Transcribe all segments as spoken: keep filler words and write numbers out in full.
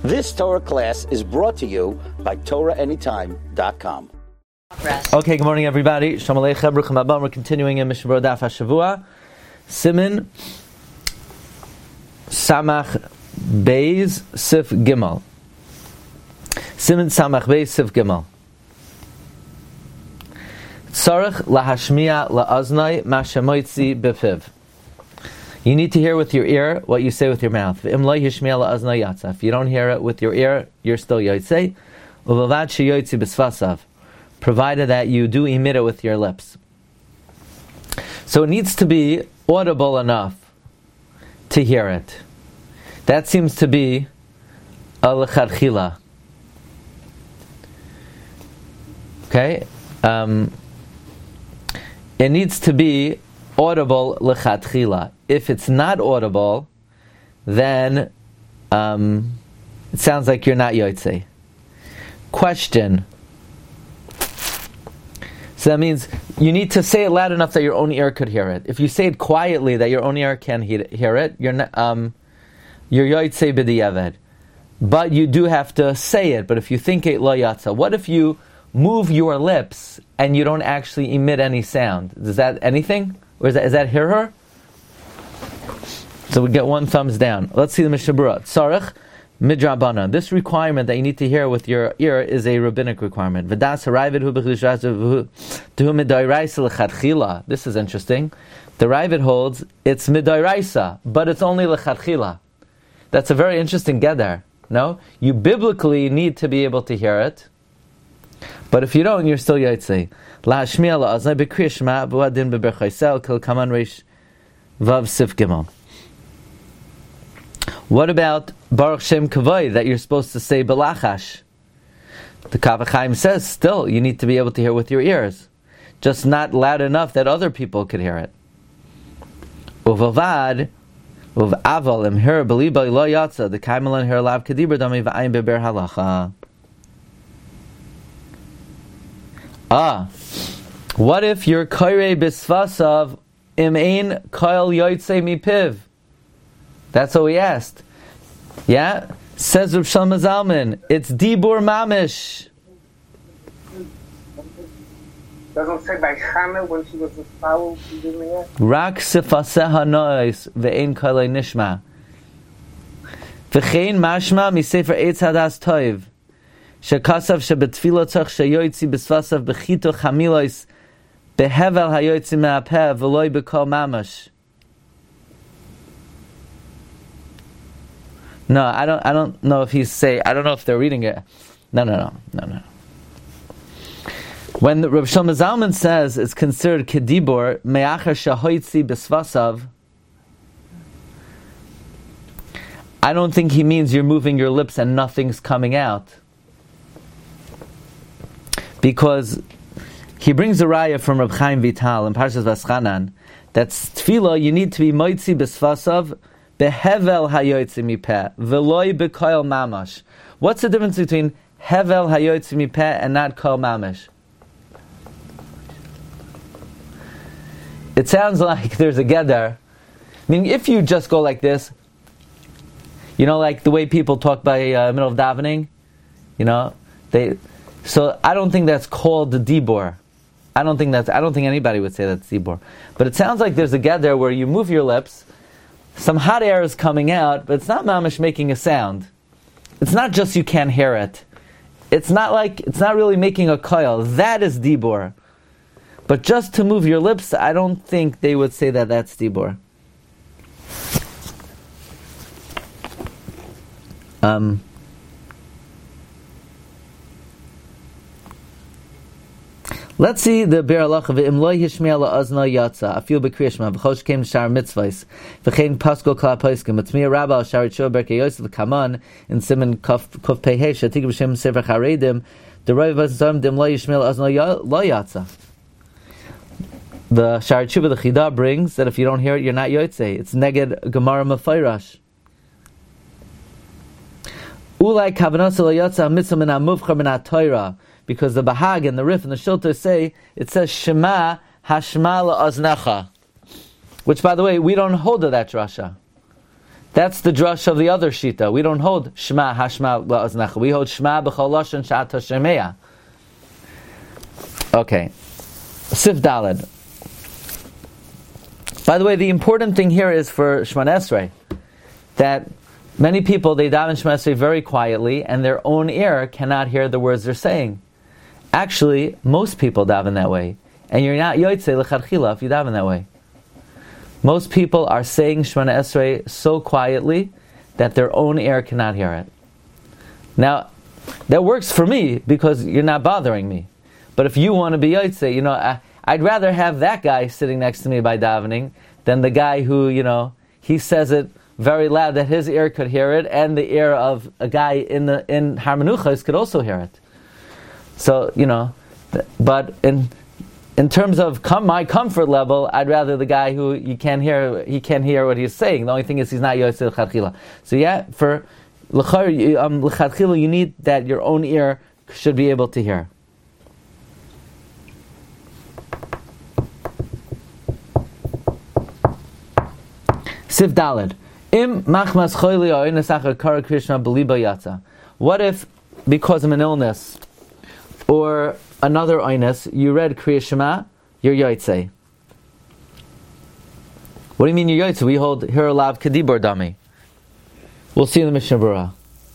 This Torah class is brought to you by Torah Anytime dot com. Okay, good morning, everybody. Shalom Aleichem, Bruchim Abam. We're continuing in Mishnah Berurah Daf HaShavua. Siman Samach Beis Sif Gimel. Siman Samach Beis Sif Gimel. Tzarech lahashmiya la'aznai ma shemoitzi befiv. You need to hear with your ear what you say with your mouth. If you don't hear it with your ear, you're still yotzei. Uvavad sheyoitzi b'svasav, provided that you do emit it with your lips. So it needs to be audible enough to hear it. That seems to be a l'chadchila. Okay? Um, it needs to be audible l'chadchila. If it's not audible, then um, it sounds like you're not yotzei. Question. So that means you need to say it loud enough that your own ear could hear it. If you say it quietly that your own ear can hear it, you're not, um, you're yotzei b'diavad. But you do have to say it. But if you think it lo yatsa, what if you move your lips and you don't actually emit any sound? Is that anything? Or is that, is that hear her? So we get one thumbs down. Let's see the Mishnah Berurah. Tzarech midrabana. This requirement that you need to hear with your ear is a rabbinic requirement. V'das harayvid hu b'chishras to midairaisa l'chadchila. This is interesting. The Ravid holds it's midairaisa, but it's only l'chadchila. That's a very interesting gedar. No, you biblically need to be able to hear it, but if you don't, you're still yotzei. Lahashmiya la'aznai b'kriyas shema v'adin b'berchaisel kil kaman reish vav sif gimel. What about Baruch Shem Kavod that you're supposed to say belachash? The Kaf HaChaim says still you need to be able to hear with your ears, just not loud enough that other people could hear it. Uvavad uvaval imher beliba lo yatsa the kaimelan her lav kadibur dami v'ayim beber halacha. Ah, what if your koirei bisvasav im ein koil yotzei mipiv? That's what we asked. Yeah? Says Rav Shlomo Zalman, it's Dibur Mamish. Doesn't say by Chana when she was a foul, she didn't hear. Rak sifaseha nois ve'ein kolei nishma. V'chein mashma misefer Eitz Hadas Toiv. Shekasav shebetfilo tzach sheyoitzi b'svasav b'chito chamilois behevel hayoitzi me'apeh v'loi b'kol mamash. No, I don't. I don't know if he's say. I don't know if they're reading it. No, no, no, no, no. When the Rav Shlomo Zalman says it's considered kedibur me'acher shahoitzi b'svasav, I don't think he means you're moving your lips and nothing's coming out, because he brings a raya from Reb Chaim Vital in Parshas Vaschanan that tefillah you need to be moitzi b'svasav. Behevel hayoytzi mipeh veloy bekoil mamash. What's the difference between hevel hayoytzi mipeh and not koil mamash? It sounds like there's a gedar. I mean, if you just go like this, you know, like the way people talk by uh, middle of davening, you know, they. So I don't think that's called the dibur. I don't think that's. I don't think anybody would say that's dibur. But it sounds like there's a gedar where you move your lips. Some hot air is coming out, but it's not mamish making a sound. It's not just you can't hear it. It's not like, it's not really making a koil. That is dibur. But just to move your lips, I don't think they would say that that's dibur. Um... Let's see the Be'er Halacha v'im lo yishmiya la'azna yatsa afil b'kriyashma v'chosh kem shar mitzvahs v'chein paskol kla poskim v'tzmiya rabba shar yitshua berkei yosef v'kaman in siman kuf kuf pehei shatik b'shem sefer charedim the roiv v'zom dim lo yishmiya la'azna lo yatsa. The Shar Tshuva, the Chida, brings that if you don't hear it, you're not yotzei. It's neged Gemara Mefayrash. Ulai kavanasa lo yatsa mitzvah min ha'muvchar min ha'toira. Because the Bahag and the Rif and the Shilter say, it says Shema Hashma la'aznecha. Which, by the way, we don't hold to that drasha. That's the drush of the other shita. We don't hold Shema Hashma La'aznecha. We hold Shema B'chol Lashon Sh'ata Shemeya. Okay. Sif Daled. By the way, the important thing here is for Shemona Esrei that many people, they daven Shemona Esrei very quietly and their own ear cannot hear the words they're saying. Actually, most people daven that way. And you're not yotzei l'chadchila if you daven that way. Most people are saying Shemona Esrei so quietly that their own ear cannot hear it. Now, that works for me because you're not bothering me. But if you want to be yotzei, you know, I, I'd rather have that guy sitting next to me by davening than the guy who, you know, he says it very loud that his ear could hear it, and the ear of a guy in the in Har Menuchos could also hear it. So, you know, th- but in in terms of com- my comfort level, I'd rather the guy who you can't hear, he can't hear what he's saying. The only thing is he's not yotzei l'chadchila. So yeah, for l'chadchila, um, l'chadchila, you need that your own ear should be able to hear. Sif Daled. Im machmas choyli o oines achar kara Krishna beliba yatsa. What if, because of an illness or another oines, you read Kriya Shema, you're yotzei? What do you mean you're yotzei? We hold hiralav kedibor dami. We'll see in the Mishnah Berurah.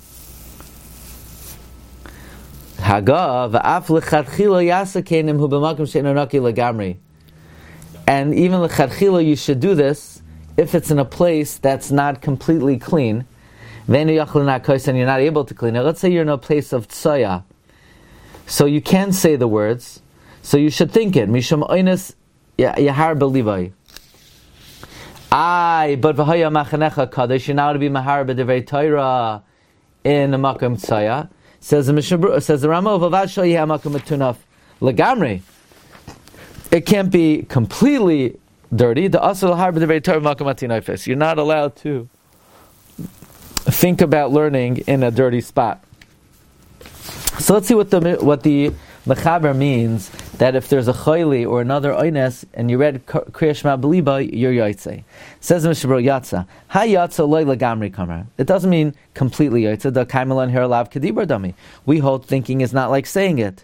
Haga va'af lechatchila yasakenim hu b'makom she'eno naki legamri. And even lechatchila, you should do this if it's in a place that's not completely clean, and you're not able to clean it. Let's say you're in a place of tsoya, so you can say the words, so you should think it. Mishum oines yahar belivai. Ay, but v'haya machanecha kadosh, you're now to be mahar b'divrei Torah in a makom tsoya. Says the Mishnah, says the Rama of Avad shal yeh makom etunaf legamri. It can't be completely dirty. The asal harba the very Torah makamati nefes. You're not allowed to think about learning in a dirty spot. So let's see what the what the mechaber means. That if there's a chayli or another oines and you read Kriya Shema b'liba, you're yotzei. Says the Mishnah Yatsa. Ha yatsa loy lagamri kamar. It doesn't mean completely yotzei. The kaimelan hiralav kedibur dami. We hold thinking is not like saying it.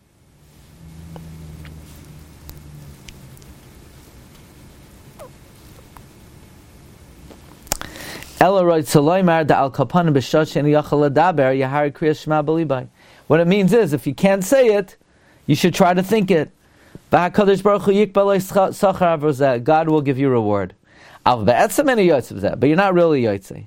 What it means is, if you can't say it, you should try to think it. God will give you reward. But you're not really yotzei.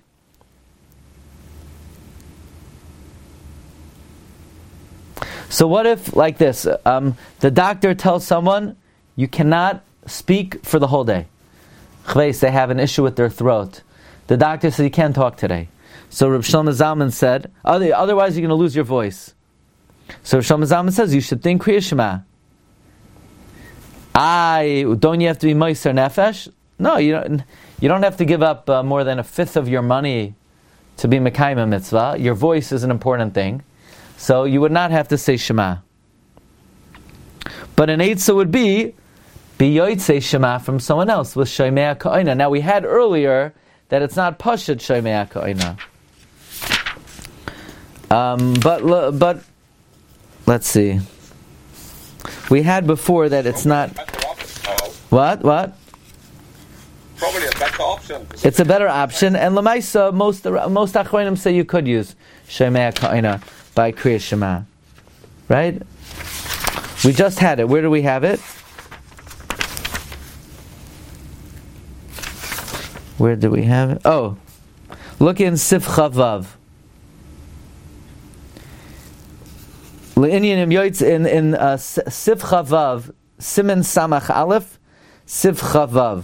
So what if, like this, um, the doctor tells someone, you cannot speak for the whole day. They have an issue with their throat. The doctor said, you can't talk today. So Reb Shlomo Zalman said, otherwise you're going to lose your voice. So Reb Shlomo Zalman says, you should think Kriya Shema. I, don't you have to be Meiser Nefesh? No, you don't, you don't have to give up uh, more than a fifth of your money to be Mekayim Mitzvah. Your voice is an important thing. So you would not have to say Shema. But an Eitzah would be, be Yotzei Shema from someone else with Shomea Ka'ina. Now we had earlier that it's not Pashat Shomea Ka'ina. Um, but, but, let's see. We had before that it's not... What? What? Probably a better option. It's a better option, and Lamaisa, most most Achronim say you could use Shomea Ka'ina by Kriya Shema. Right? We just had it. Where do we have it? Where do we have it? Oh, look in Sif Chavav. In in uh, Sif Chavav, Siman Samach Aleph, Sif Chavav.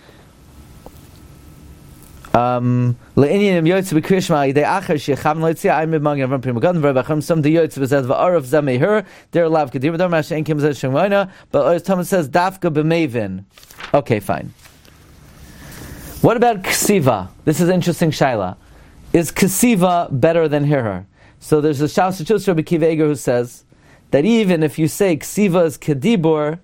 Um, Le'inyanim Yotzei b'Kriya Shema Yidei Acher Shechav Lotzia Ayim B'Magin Avram Prima Gadol V'Rabachim Some the Yotzei V'Zed V'Arav Zamei They're Lav Kedir V'Dar Mashen Kim Zed Shemona. But Thomas says Dafka B'Mevin. Okay, fine. What about Ksiva? This is interesting, Shaila. Is Ksiva better than Hirar? So there's a Shaus Chus Rabbi Akiva Eiger who says that even if you say Ksiva is Kedibur,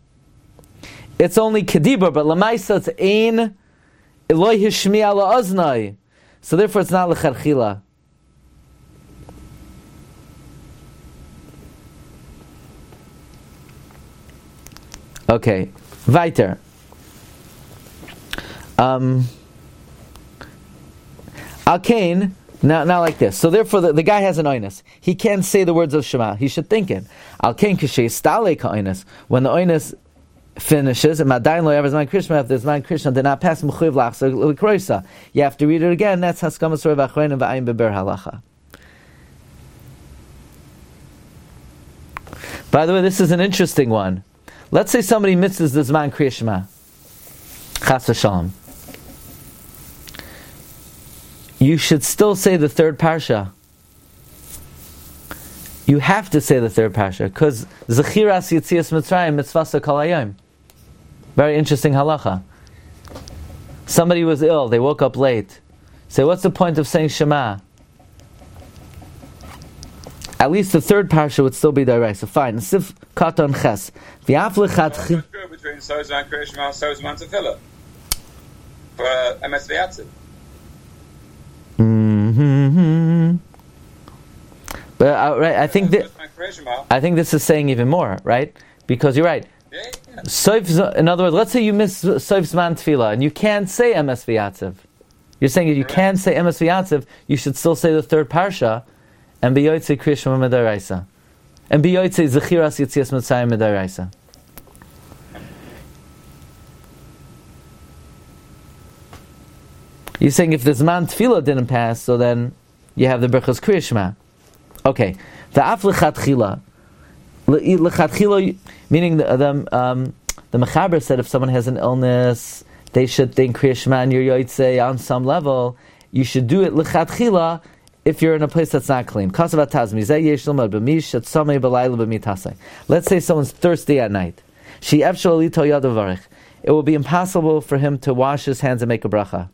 it's only Kedibur, but Lamaisa it's Ein Eloi Hishmi Ala Aznai. So therefore it's not lecharchila. Okay, weiter. Um, Al-Kain, now, now like this. So therefore the, the guy has an oinus. He can't say the words of Shema. He should think it. Al-Kain k'shei stale ka'oinus. When the oinus finishes, and Madain lo yav zman Krishna, if there's zman Krishna, did not pass m'chuyev lachzor l'kroisa. You have to read it again. That's haskama sorei v'achronim v'ayim beber halacha. By the way, this is an interesting one. Let's say somebody misses the Zman Kriya Shema. Chas v'shalom. You should still say the third parsha. You have to say the third parsha, because Zechiras Yitzias Mitzrayim Mitzvasa Kol Hayom. Very interesting halacha. Somebody was ill, they woke up late. Say, what's the point of saying Shema? At least the third parsha would still be direct. So fine. Sif Katan Ches. V'af lechat chi... between Sozman Kriya Shema and Sozman Tefillah for uh, M S V Atziv. Mm-hmm. But uh, right, I think that I think this is saying even more, right? Because you're right. Yeah, yeah. Soif, in other words, let's say you miss Soif Zman Tefillah and you can't say M S V Atziv. You're saying if you Correct. can't say M S V Atziv, you should still say the third parsha and be yotzei Kriya Shema Midaraisa. And be yotzei Zechiras Yitzias Mitzrayim Midaraisa. You're saying if the Zman Tefillah didn't pass, so then you have the Berachos Kriya Shema. Okay. The Af Lechatchila. Lechatchila, meaning the, the, um, the Mechaber said if someone has an illness, they should think Kriya Shema and your yotzei on some level. You should do it Lechatchila if you're in a place that's not clean. Let's say someone's thirsty at night. It will be impossible for him to wash his hands and make a bracha.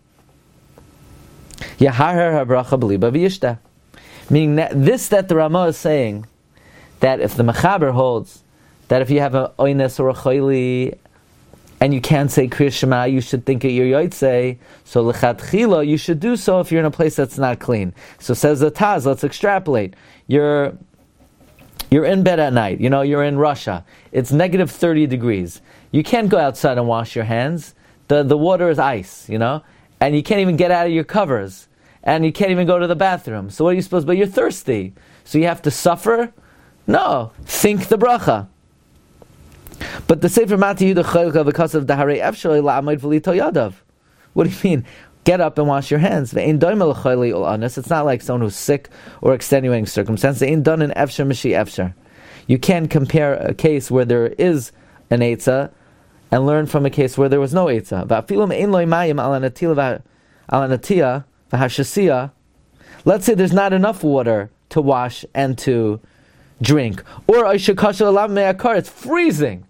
Meaning that this that the Ramah is saying, that if the Mechaber holds that if you have an oines or a chayli and you can't say Kriya Shema, you should think it your yotzei. So lechatchila, you should do so if you're in a place that's not clean. So says the Taz, let's extrapolate. You're you're in bed at night. You know, you're in Russia. It's negative thirty degrees. You can't go outside and wash your hands. The the water is ice, you know, and you can't even get out of your covers, and you can't even go to the bathroom. So what are you supposed to? But you're thirsty, so you have to suffer. No, think the bracha. But the Sefer Mati Yehuda Cholka because of the Harei Efshalei La'amod V'Lito Yadav. What do you mean? Get up and wash your hands. Ve'ein doimel l'choylei ol anas. It's not like someone who's sick or extenuating circumstance. Ve'ein done an efshar mishi efshar. You can't compare a case where there is an eitzah and learn from a case where there was no eitzah. Va'afilu me'ein lo mayim ala natila ala natia v'hashasiya. Let's say there's not enough water to wash and to drink, or it's freezing.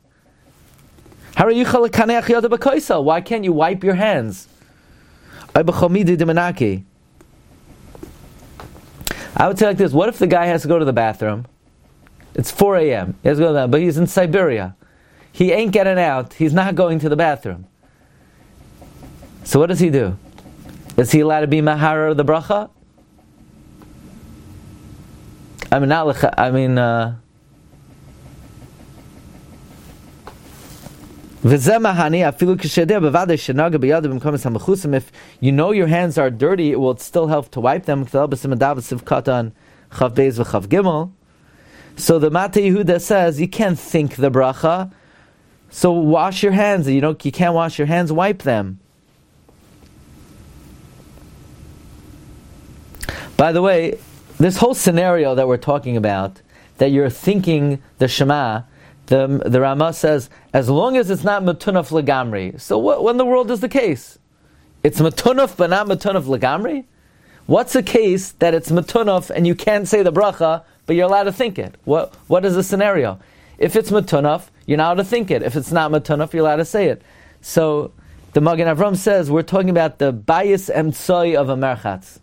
Why can't you wipe your hands? I would say like this: what if the guy has to go to the bathroom? It's four a.m. He has to go to the bathroom, but he's in Siberia. He ain't getting out. He's not going to the bathroom. So what does he do? Is he allowed to be mahara the bracha? I mean, not. I mean, uh, if you know your hands are dirty, it will still help to wipe them. So the Mata Yehuda says you can't think the bracha, so wash your hands. You know you can't wash your hands, wipe them. By the way, this whole scenario that we're talking about, that you're thinking the Shema, the the Ramah says, as long as it's not matunaf legamri. So what, what in the world is the case? It's matunaf but not matunaf legamri? What's the case that it's matunaf and you can't say the bracha, but you're allowed to think it? What What is the scenario? If it's matunaf, you're not allowed to think it. If it's not matunaf, you're allowed to say it. So the Magen Avram says, we're talking about the bayis emtsoi of a merchatz.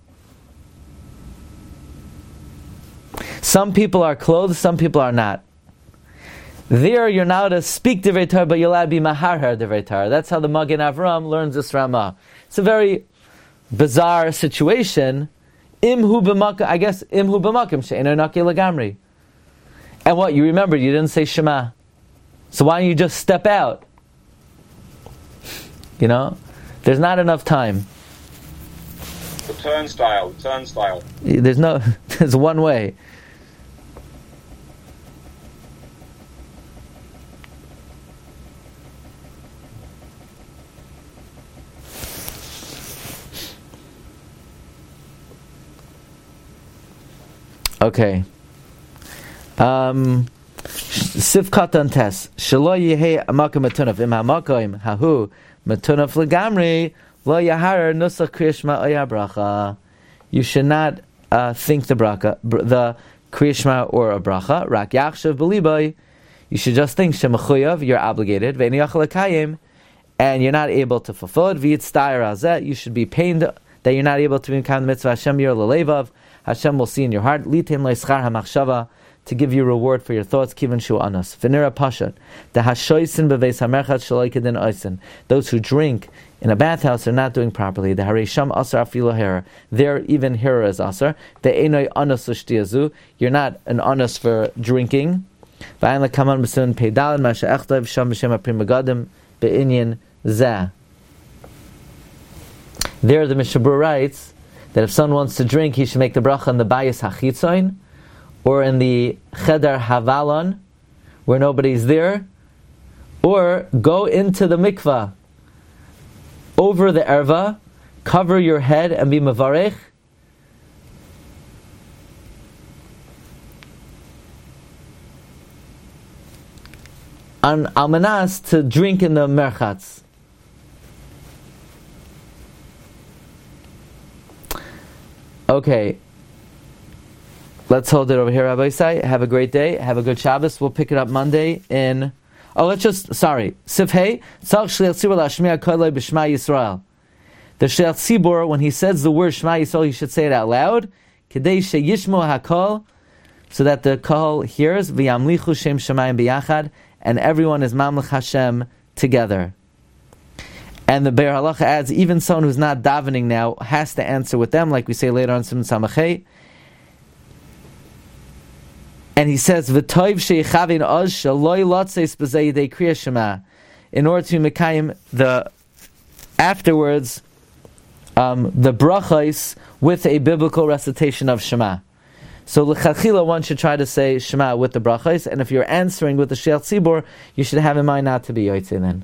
Some people are clothed, some people are not. There, you're not allowed to speak divrei Torah, but you're allowed to be maharher divrei Torah. That's how the Magen Avram learns this Ramah. It's a very bizarre situation, imhu b'makom, I guess imhu b'makom she'eino naki lagamri. And what, you remember, you didn't say Shema. So why don't you just step out? You know? There's not enough time. The turnstile, the turnstile. There's no, there's one way. Okay. Um, Sifkatan tes. Shelo yehei amakim matunaf. Im hamakim hahu matunaf legamri lo yahar nusach kriyashma oya bracha. You should not uh, think the bracha, the kriyashma or a bracha. Rak yachshav b'libay. You should just think shemachuyav. You're obligated. Ve'eni yachal lekayim, and you're not able to fulfill it. V'yitztayir azeh. You should be pained that you're not able to become the mitzvah. Hashem yer lelevav. Hashem will see in your heart. Litem leischar hamachshava, to give you reward for your thoughts. Kivan shu anas. V'nira pashat. The hashoisin beveis hamerchat shaloi kedin oisin. Those who drink in a bathhouse are not doing properly. The haresham asar afilu hera. There even hera is asar. The einoi anas ushtiazu. You're not an anas for drinking. V'ayin lekaman b'sun peidalin masha echtav sham b'shem aprim begadim be'inyan zeh. There the Mishabur writes that if someone wants to drink, he should make the bracha in the bayis hachitzoin, or in the cheder havalon, where nobody's there, or go into the mikvah over the erva, cover your head and be mavarech, on almanas to drink in the merchatz. Okay, let's hold it over here, Rabbi Isai. Have a great day. Have a good Shabbos. We'll pick it up Monday in... Oh, let's just... Sorry. Sifhei. Tzach shliach tzibur lashmiya kolei b'shma Yisrael. The shliach tzibur, when he says the word Shema Yisrael, he should say it out loud. Kedei sheyishmo hakol, so that the kol hears. V'yamlichu shem shemayim b'yachad, and everyone is mamlech Hashem together. And the Be'er Halacha adds, even someone who's not davening now has to answer with them, like we say later on Simon Samachay. And he says, "V'toiv sheichavin oz shaloi lotzeis b'zei yidei kriya shema," in order to mekayim the afterwards um, the brachos with a biblical recitation of Shema. So l'chachila one should try to say Shema with the brachos, and if you're answering with the Shliach Tzibur, you should have in mind not to be yotzei then.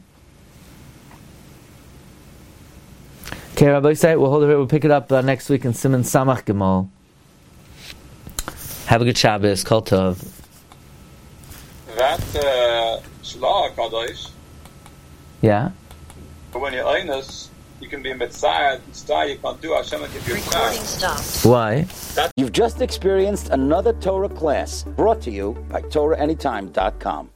Okay, Rabbi Yisai, we'll hold it here. We'll pick it up uh, next week in Siman Samach Gimel. Have a good Shabbos. Kol Tov. That uh, Shlah Kadosh. Yeah. But when you're Einus, you can be Mitzayah, Mitzayah, you can't do Hashem and give you Recording stopped. Why? You've just experienced another Torah class brought to you by Torah Anytime dot com.